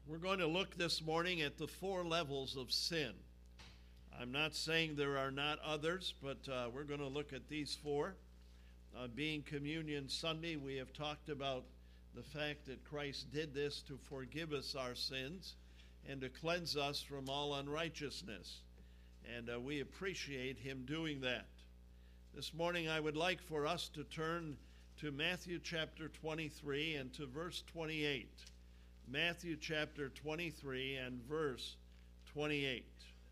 We're going to look this morning at the 4 levels of sin. I'm not saying there are not others, but we're going to look at these 4. Being Communion Sunday, we have talked about the fact that Christ did this to forgive us our sins and to cleanse us from all unrighteousness. And we appreciate him doing that. This morning I would like for us to turn to Matthew chapter 23 and to verse 28. Matthew chapter 23 and verse 28.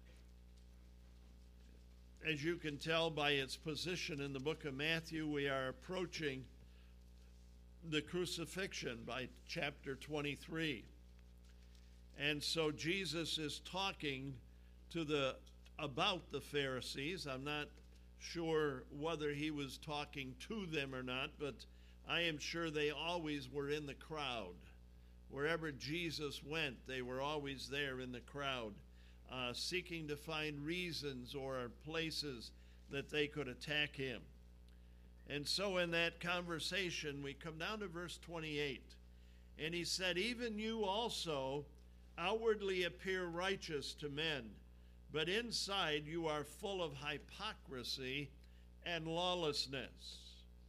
As you can tell by its position in the book of Matthew, we are approaching the crucifixion by chapter 23. And so Jesus is talking about the Pharisees. I'm not sure whether he was talking to them or not, but I am sure they always were in the crowd. Wherever Jesus went, they were always there in the crowd, seeking to find reasons or places that they could attack him. And so in that conversation, we come down to verse 28. And he said, "Even you also outwardly appear righteous to men, but inside you are full of hypocrisy and lawlessness."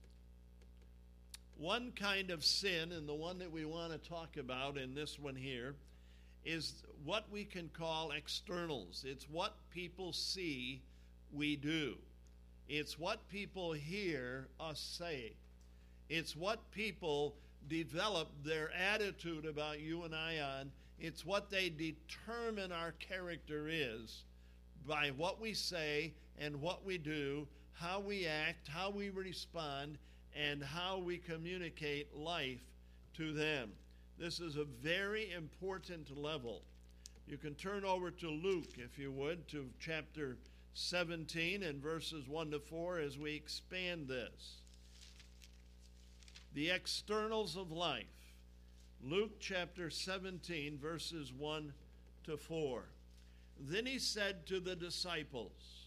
One kind of sin, and the one that we want to talk about in this one here, is what we can call externals. It's what people see we do. It's what people hear us say. It's what people develop their attitude about you and I on. It's what they determine our character is by what we say and what we do, how we act, how we respond, and how we communicate life to them. This is a very important level. You can turn over to Luke, if you would, to chapter 17 and verses 1 to 4 as we expand this. The externals of life. Luke chapter 17, verses 1 to 4. Then he said to the disciples,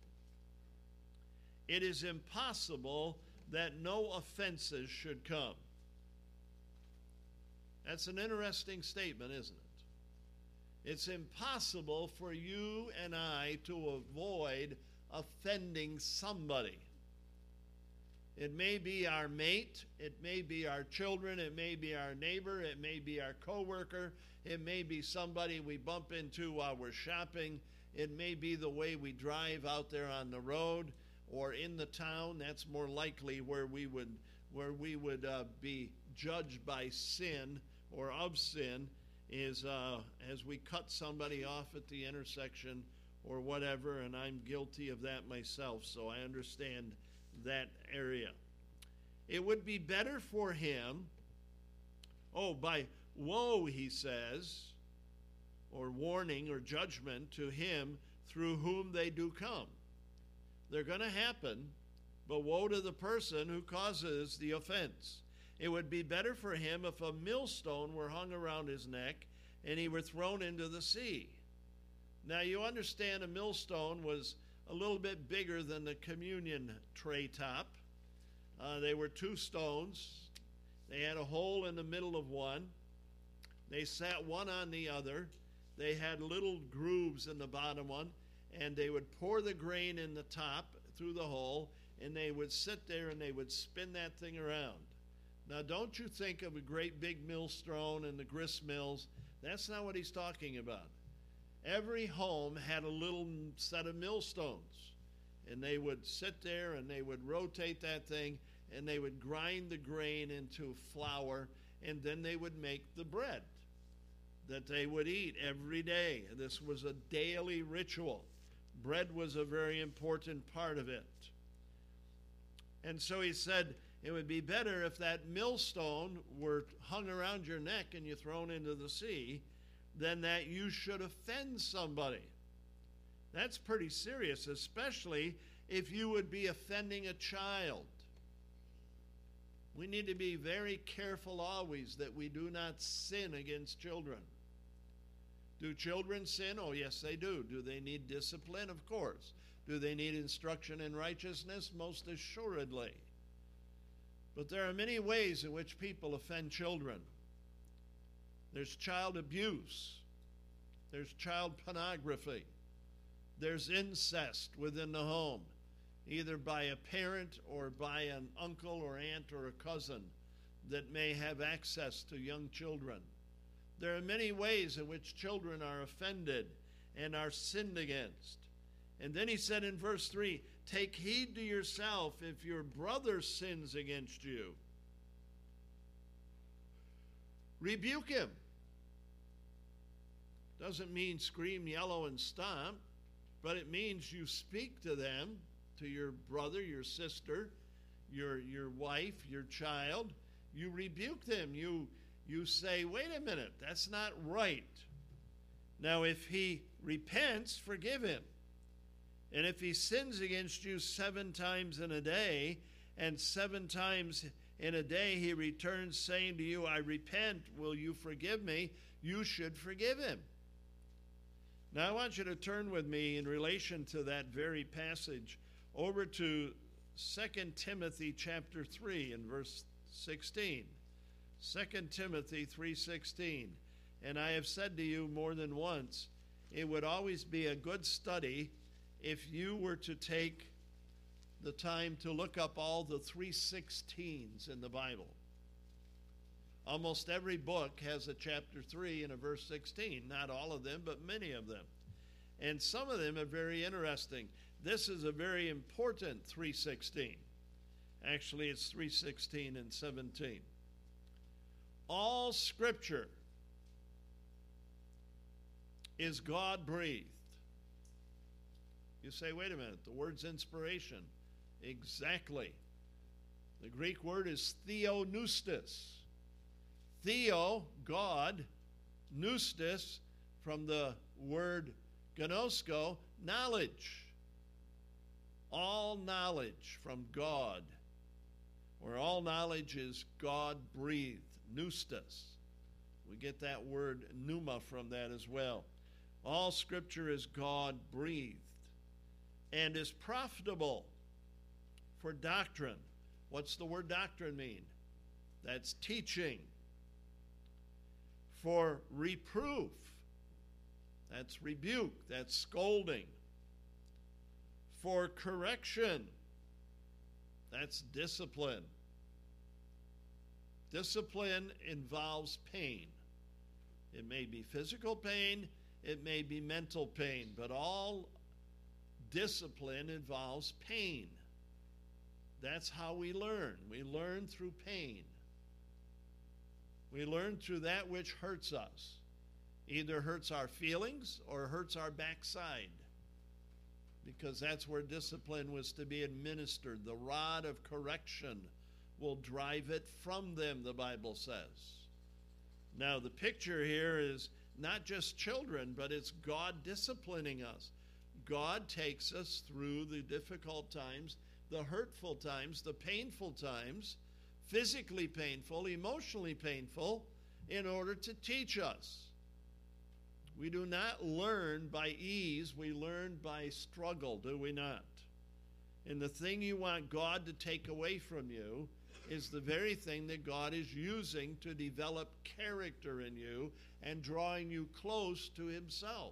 "It is impossible that no offenses should come." That's an interesting statement, isn't it? It's impossible for you and I to avoid offending somebody. It may be our mate, it may be our children, it may be our neighbor, it may be our coworker, it may be somebody we bump into while we're shopping, it may be the way we drive out there on the road or in the town. That's more likely where we would be judged by sin or of sin, is as we cut somebody off at the intersection or whatever, and I'm guilty of that myself, so I understand that area. It would be better for him, by woe, he says, or warning or judgment to him through whom they do come. They're going to happen, but woe to the person who causes the offense. It would be better for him if a millstone were hung around his neck and he were thrown into the sea. Now you understand a millstone was a little bit bigger than the communion tray top. They were 2 stones. They had a hole in the middle of one. They sat one on the other. They had little grooves in the bottom one, and they would pour the grain in the top through the hole, and they would sit there and they would spin that thing around. Now, don't you think of a great big millstone and the grist mills. That's not what he's talking about. Every home had a little set of millstones, and they would sit there and they would rotate that thing, and they would grind the grain into flour, and then they would make the bread that they would eat every day. This was a daily ritual. Bread was a very important part of it. And so he said it would be better if that millstone were hung around your neck and you thrown into the sea than that you should offend somebody. That's pretty serious, especially if you would be offending a child. We need to be very careful always that we do not sin against children. Do children sin? Oh, yes, they do. Do they need discipline? Of course. Do they need instruction in righteousness? Most assuredly. But there are many ways in which people offend children. There's child abuse. There's child pornography. There's incest within the home, either by a parent or by an uncle or aunt or a cousin that may have access to young children. There are many ways in which children are offended and are sinned against. And then he said in verse 3, take heed to yourself if your brother sins against you. Rebuke him. Doesn't mean scream, yell, and stomp, but it means you speak to them, to your brother, your sister, your wife, your child. You rebuke them. You say, wait a minute, that's not right. Now, if he repents, forgive him. And if he sins against you 7 times in a day, and 7 times in a day he returns saying to you, I repent, will you forgive me? You should forgive him. Now I want you to turn with me in relation to that very passage over to 2 Timothy chapter 3 and verse 16. 2 Timothy 3:16. And I have said to you more than once, it would always be a good study if you were to take the time to look up all the 3:16s in the Bible. Almost every book has a chapter 3 and a verse 16. Not all of them, but many of them. And some of them are very interesting. This is a very important 3:16. Actually, it's 3:16 and 17. All Scripture is God-breathed. You say, wait a minute, the word's inspiration. Exactly. The Greek word is theopneustos. Theo, God, pneustos, from the word gnosko, knowledge. All knowledge from God, or all knowledge is God-breathed, pneustos. We get that word pneuma from that as well. All Scripture is God-breathed and is profitable for doctrine. What's the word doctrine mean? That's teaching. For reproof. That's rebuke. That's scolding. For correction. That's discipline. Discipline involves pain. It may be physical pain, it may be mental pain, but all discipline involves pain. That's how we learn. We learn through pain. We learn through that which hurts us. Either hurts our feelings or hurts our backside. Because that's where discipline was to be administered. The rod of correction will drive it from them, the Bible says. Now, the picture here is not just children, but it's God disciplining us. God takes us through the difficult times, the hurtful times, the painful times, physically painful, emotionally painful, in order to teach us. We do not learn by ease, we learn by struggle, do we not? And the thing you want God to take away from you is the very thing that God is using to develop character in you and drawing you close to Himself.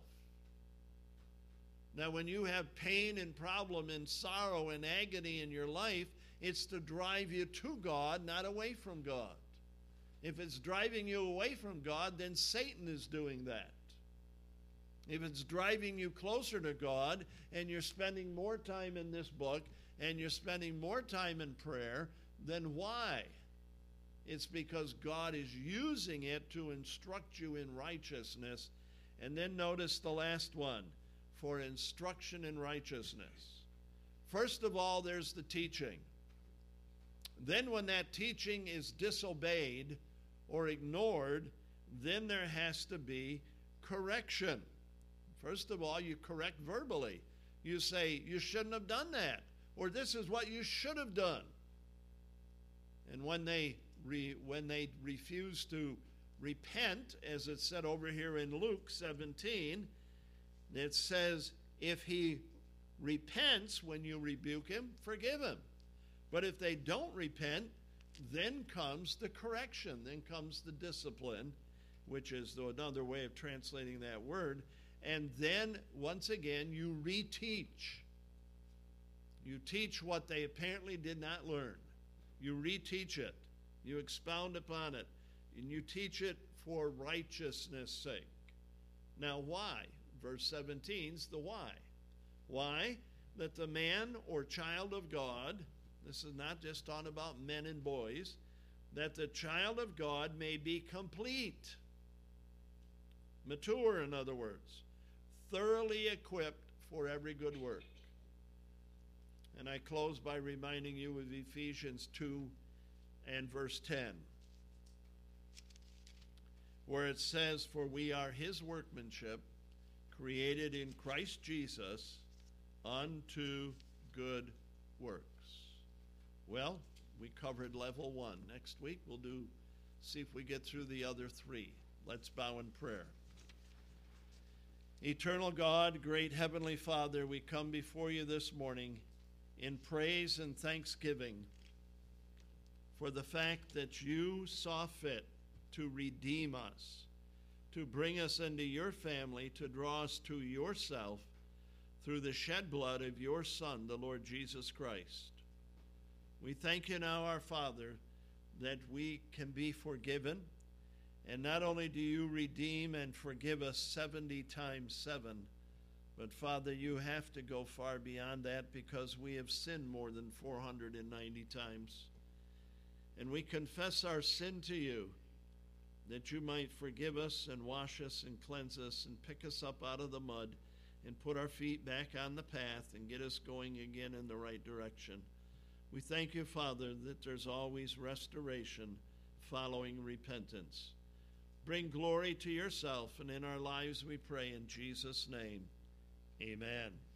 Now, when you have pain and problem and sorrow and agony in your life, it's to drive you to God, not away from God. If it's driving you away from God, then Satan is doing that. If it's driving you closer to God and you're spending more time in this book and you're spending more time in prayer, then why? It's because God is using it to instruct you in righteousness. And then notice the last one, for instruction in righteousness. First of all, there's the teaching. Then when that teaching is disobeyed or ignored, then there has to be correction. First of all, you correct verbally. You say, you shouldn't have done that, or this is what you should have done. And when they refuse to repent, as it said over here in Luke 17, it says, if he repents when you rebuke him, forgive him. But if they don't repent, then comes the correction, then comes the discipline. which is another way of translating that word. And then, once again, you reteach. You teach what they apparently did not learn. You reteach it. You expound upon it. And you teach it for righteousness' sake. Now, why? Verse 17 is the why. Why? That the man or child of God, this is not just talking about men and boys, that the child of God may be complete, mature, in other words, thoroughly equipped for every good work. And I close by reminding you of Ephesians 2 and verse 10, where it says, "For we are his workmanship, created in Christ Jesus unto good works." Well, we covered level 1. Next week we'll see if we get through the other 3. Let's bow in prayer. Eternal God, great Heavenly Father, we come before you this morning in praise and thanksgiving for the fact that you saw fit to redeem us, to bring us into your family, to draw us to yourself through the shed blood of your Son, the Lord Jesus Christ. We thank you now, our Father, that we can be forgiven. And not only do you redeem and forgive us 70 times 7, but Father, you have to go far beyond that because we have sinned more than 490 times. And we confess our sin to you, that you might forgive us and wash us and cleanse us and pick us up out of the mud and put our feet back on the path and get us going again in the right direction. We thank you, Father, that there's always restoration following repentance. Bring glory to yourself, and in our lives we pray in Jesus' name. Amen.